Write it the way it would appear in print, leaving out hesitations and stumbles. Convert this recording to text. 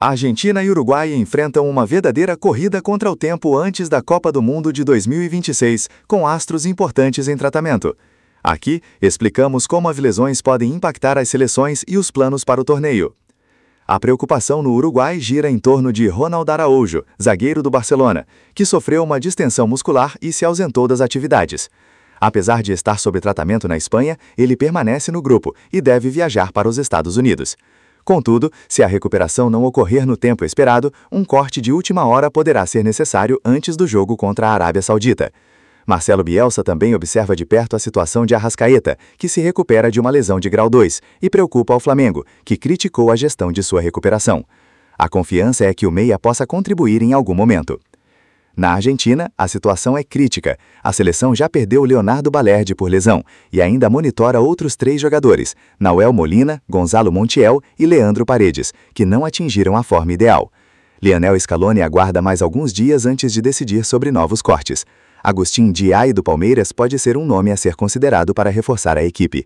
Argentina e Uruguai enfrentam uma verdadeira corrida contra o tempo antes da Copa do Mundo de 2026, com astros importantes em tratamento. Aqui, explicamos como as lesões podem impactar as seleções e os planos para o torneio. A preocupação no Uruguai gira em torno de Ronald Araújo, zagueiro do Barcelona, que sofreu uma distensão muscular e se ausentou das atividades. Apesar de estar sob tratamento na Espanha, ele permanece no grupo e deve viajar para os Estados Unidos. Contudo, se a recuperação não ocorrer no tempo esperado, um corte de última hora poderá ser necessário antes do jogo contra a Arábia Saudita. Marcelo Bielsa também observa de perto a situação de Arrascaeta, que se recupera de uma lesão de grau 2, e preocupa ao Flamengo, que criticou a gestão de sua recuperação. A confiança é que o meia possa contribuir em algum momento. Na Argentina, a situação é crítica. A seleção já perdeu Leonardo Balerdi por lesão e ainda monitora outros 3 jogadores, Nahuel Molina, Gonzalo Montiel e Leandro Paredes, que não atingiram a forma ideal. Lionel Scaloni aguarda mais alguns dias antes de decidir sobre novos cortes. Agustin Diai do Palmeiras pode ser um nome a ser considerado para reforçar a equipe.